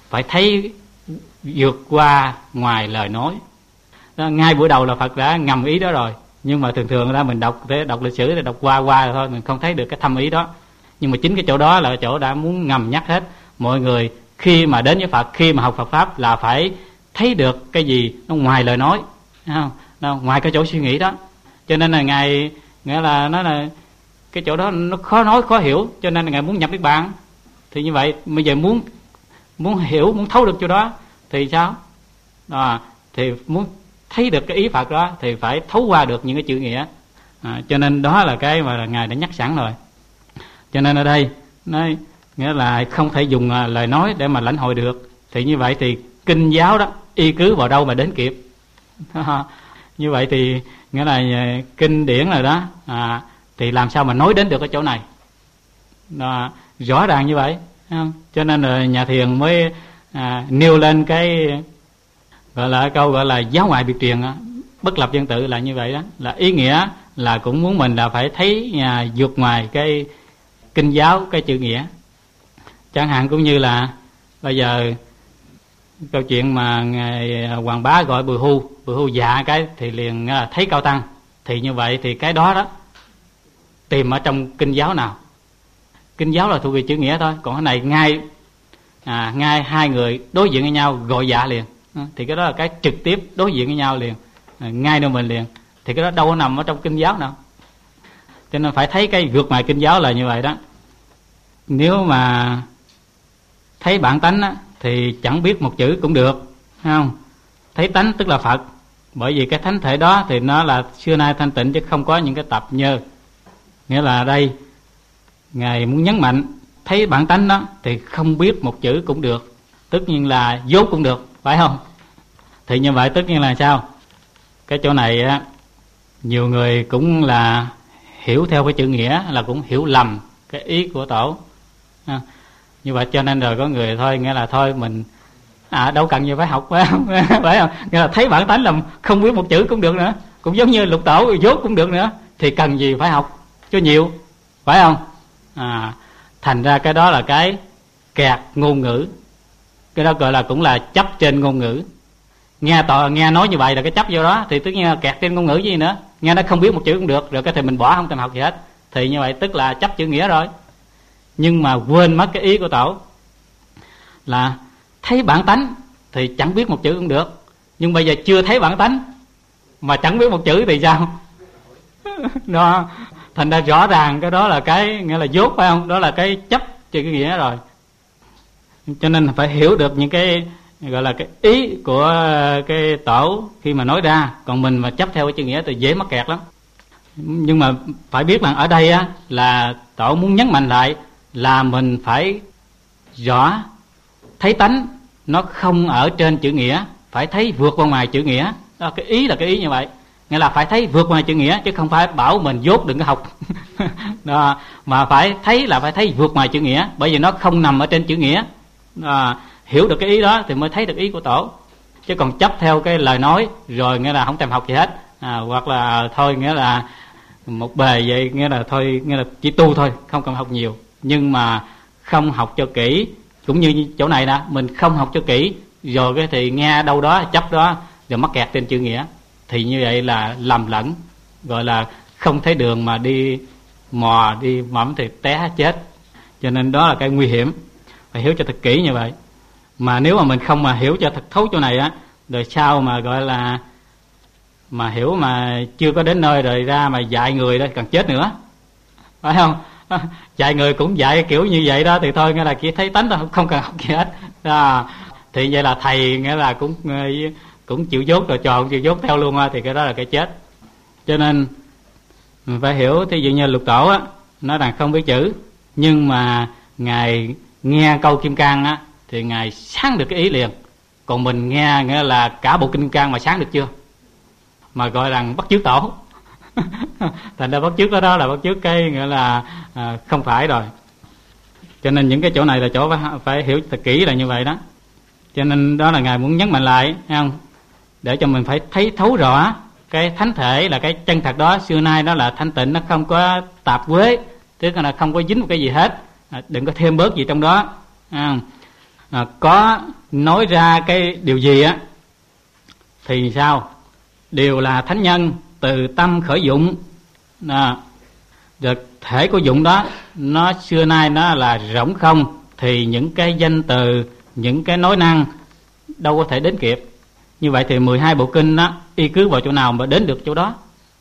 phải thấy vượt qua ngoài lời nói. Đó, ngay buổi đầu là Phật đã ngầm ý đó rồi, nhưng mà thường ra mình đọc lịch sử thì đọc qua rồi thôi, mình không thấy được cái thâm ý đó. Nhưng mà chính cái chỗ đó là chỗ đã muốn ngầm nhắc hết mọi người khi mà đến với Phật, khi mà học Phật pháp là phải thấy được cái gì nó ngoài lời nói, không? Nó ngoài cái chỗ suy nghĩ đó. Cho nên là ngài nghĩa là nó là cái chỗ đó nó khó nói khó hiểu, cho nên là ngài muốn nhập Niết Bàn. Thì như vậy bây giờ muốn hiểu, muốn thấu được chỗ đó thì sao? Thì muốn thấy được cái ý Phật đó thì phải thấu qua được những cái chữ nghĩa. Cho nên đó là cái mà ngài đã nhắc sẵn rồi. Cho nên ở đây nói nghĩa là không thể dùng lời nói để mà lãnh hội được. Thì như vậy thì kinh giáo đó y cứ vào đâu mà đến kịp. Như vậy thì nghĩa là kinh điển rồi đó, thì làm sao mà nói đến được cái chỗ này. Rõ ràng như vậy, không? Cho nên là nhà thiền mới nêu lên cái gọi là câu gọi là giáo ngoại biệt truyền, bất lập văn tự là như vậy đó. Là ý nghĩa là cũng muốn mình là phải thấy vượt ngoài cái kinh giáo, cái chữ nghĩa. Chẳng hạn cũng như là bây giờ câu chuyện mà ngài Hoàng Bá gọi Bùi Hu dạ cái thì liền thấy Cao Tăng. Thì như vậy thì cái đó tìm ở trong kinh giáo nào? Kinh giáo là thuộc về chữ nghĩa thôi, còn cái này ngay hai người đối diện với nhau gọi dạ liền. Thì cái đó là cái trực tiếp đối diện với nhau liền, ngay nơi mình liền. Thì cái đó đâu có nằm ở trong kinh giáo nào. Cho nên phải thấy cái vượt ngoài kinh giáo là như vậy đó. Nếu mà thấy bản tánh á, thì chẳng biết một chữ cũng được, không? Thấy tánh tức là Phật. Bởi vì cái thánh thể đó thì nó là xưa nay thanh tịnh chứ không có những cái tập nhơ. Nghĩa là đây ngài muốn nhấn mạnh thấy bản tánh đó thì không biết một chữ cũng được, tất nhiên là dốt cũng được, phải không? Thì như vậy tất nhiên là sao? Cái chỗ này á, nhiều người cũng là hiểu theo cái chữ nghĩa là cũng hiểu lầm cái ý của tổ. Như vậy cho nên rồi có người thôi nghĩa là thôi mình đâu cần gì phải học, phải không? Phải không? Nghĩa là thấy bản tánh là không biết một chữ cũng được nữa, cũng giống như Lục Tổ dốt cũng được nữa, thì cần gì phải học cho nhiều, phải không? Thành ra cái đó là cái kẹt ngôn ngữ. Cái đó gọi là cũng là chấp trên ngôn ngữ. Nghe nói như vậy là cái chấp vô đó, thì tất nhiên là kẹt trên ngôn ngữ gì nữa. Nghe nó không biết một chữ cũng được, rồi cái thì mình bỏ không thèm học gì hết. Thì như vậy tức là chấp chữ nghĩa rồi. Nhưng mà quên mất cái ý của tổ là thấy bản tánh thì chẳng biết một chữ cũng được. Nhưng bây giờ chưa thấy bản tánh mà chẳng biết một chữ thì sao? Đó, thành ra rõ ràng cái đó là cái nghĩa là dốt, phải không? Đó là cái chấp chữ nghĩa rồi. Cho nên phải hiểu được những cái gọi là cái ý của cái tổ khi mà nói ra. Còn mình mà chấp theo cái chữ nghĩa thì dễ mắc kẹt lắm. Nhưng mà phải biết rằng ở đây á, là tổ muốn nhấn mạnh lại là mình phải rõ thấy tánh nó không ở trên chữ nghĩa, phải thấy vượt qua ngoài chữ nghĩa. Đó, cái ý là cái ý như vậy, nghĩa là phải thấy vượt ngoài chữ nghĩa, chứ không phải bảo mình dốt đừng có học. Đó, mà phải thấy là phải thấy vượt ngoài chữ nghĩa, bởi vì nó không nằm ở trên chữ nghĩa. Đó, hiểu được cái ý đó thì mới thấy được ý của tổ. Chứ còn chấp theo cái lời nói rồi nghĩa là không thèm học gì hết, hoặc là thôi nghĩa là một bề vậy, nghĩa là thôi nghĩa là chỉ tu thôi, không cần học nhiều. Nhưng mà không học cho kỹ, cũng như chỗ này nè, mình không học cho kỹ rồi cái thì nghe đâu đó chấp đó rồi mắc kẹt trên chữ nghĩa, thì như vậy là lầm lẫn, gọi là không thấy đường mà đi mò đi mẫm thì té chết. Cho nên đó là cái nguy hiểm, phải hiểu cho thật kỹ như vậy. Mà nếu mà mình không mà hiểu cho thật thấu chỗ này á, rồi sau mà gọi là mà hiểu mà chưa có đến nơi rồi ra mà dạy người đó còn chết nữa, phải không? Dạy người cũng dạy kiểu như vậy đó thì thôi nghĩa là chỉ thấy tánh thôi, không cần học gì hết. Thì vậy là thầy nghĩa là cũng chịu dốt, rồi trò cũng chịu dốt theo luôn, thì cái đó là cái chết. Cho nên mình phải hiểu. Thí dụ như Lục Tổ á nói rằng không biết chữ, nhưng mà ngài nghe câu Kim Cang á thì ngài sáng được cái ý liền. Còn mình nghe nghĩa là cả bộ Kim Cang mà sáng được chưa, mà gọi rằng bắt chước tổ. Thành ra bắt chước đó là bắt chước cái nghĩa là không phải rồi. Cho nên những cái chỗ này là chỗ phải hiểu thật kỹ là như vậy đó. Cho nên đó là ngài muốn nhấn mạnh lại, thấy không? Để cho mình phải thấy thấu rõ cái thánh thể là cái chân thật đó, xưa nay đó là thanh tịnh, nó không có tạp uế, tức là không có dính một cái gì hết, đừng có thêm bớt gì trong đó. có nói ra cái điều gì á thì sao? Đều là thánh nhân từ tâm khởi dụng. Rồi thể của dụng đó nó xưa nay nó là rỗng không, thì những cái danh từ, những cái nói năng đâu có thể đến kịp. Như vậy thì 12 bộ kinh đó y cứ vào chỗ nào mà đến được chỗ đó.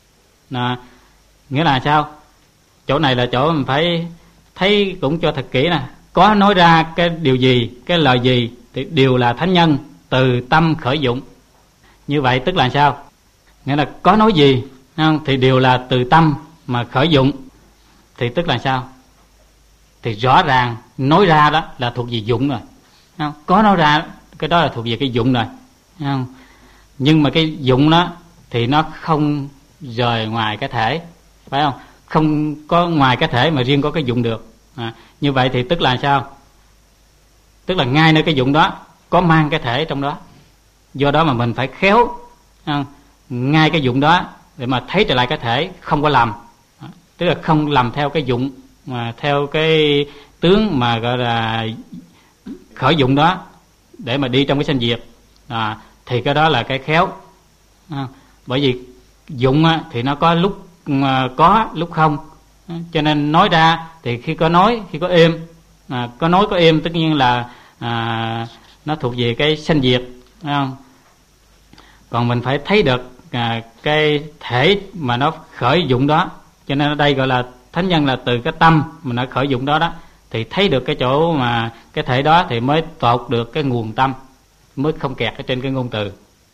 Nghĩa là sao? Chỗ này là chỗ mình phải thấy cũng cho thật kỹ nè. Có nói ra cái điều gì, cái lời gì thì đều là thánh nhân từ tâm khởi dụng. Như vậy tức là sao? Nghĩa là có nói gì không? Thì đều là từ tâm mà khởi dụng. Thì tức là sao? Thì rõ ràng nói ra đó là thuộc về dụng rồi, không? Có nói ra cái đó là thuộc về cái dụng rồi, không? Nhưng mà cái dụng đó thì nó không rời ngoài cái thể, phải không? Không có ngoài cái thể mà riêng có cái dụng được. Như vậy thì tức là sao? Tức là ngay nơi cái dụng đó có mang cái thể trong đó. Do đó mà mình phải khéo, không? Ngay cái dụng đó để mà thấy trở lại cái thể, không có lầm. Tức là không lầm theo cái dụng, mà theo cái tướng mà gọi là khởi dụng đó để mà đi trong cái sanh diệt. Thì cái đó là cái khéo. Bởi vì dụng thì nó có lúc có, lúc không. Cho nên nói ra thì khi có nói, khi có êm. Có nói có êm tất nhiên là nó thuộc về cái sanh diệt, phải không? Còn mình phải thấy được cái thể mà nó khởi dụng đó. Cho nên ở đây gọi là thánh nhân là từ cái tâm mà nó khởi dụng đó đó. Thì thấy được cái chỗ mà cái thể đó thì mới tột được cái nguồn tâm, mới không kẹt ở trên cái ngôn từ.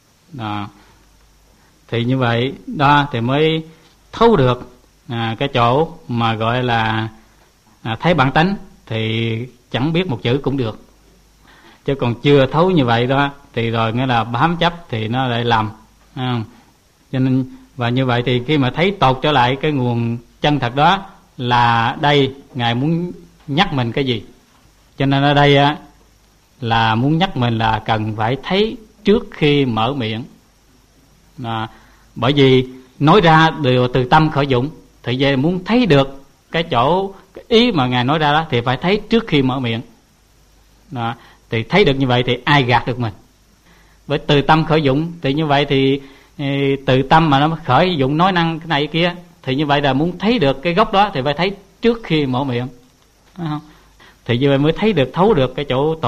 Thì như vậy đó thì mới thấu được cái chỗ mà gọi là thấy bản tánh. Thì chẳng biết một chữ cũng được. Chứ còn chưa thấu như vậy đó thì rồi nghĩa là bám chấp thì nó lại lầm. Cho nên và như vậy thì khi mà thấy tột trở lại cái nguồn chân thật đó là đây Ngài muốn nhắc mình cái gì. Cho nên ở đây là muốn nhắc mình là cần phải thấy trước khi mở miệng. Bởi vì nói ra đều từ tâm khởi dụng. Thì vậy muốn thấy được cái chỗ, cái ý mà Ngài nói ra đó thì phải thấy trước khi mở miệng. Thì thấy được như vậy thì ai gạt được mình? Bởi từ tâm khởi dụng. Thì như vậy thì từ tâm mà nó khởi dụng nói năng cái này cái kia. Thì như vậy là muốn thấy được cái gốc đó thì phải thấy trước khi mở miệng. Thì như vậy mới thấy được, thấu được cái chỗ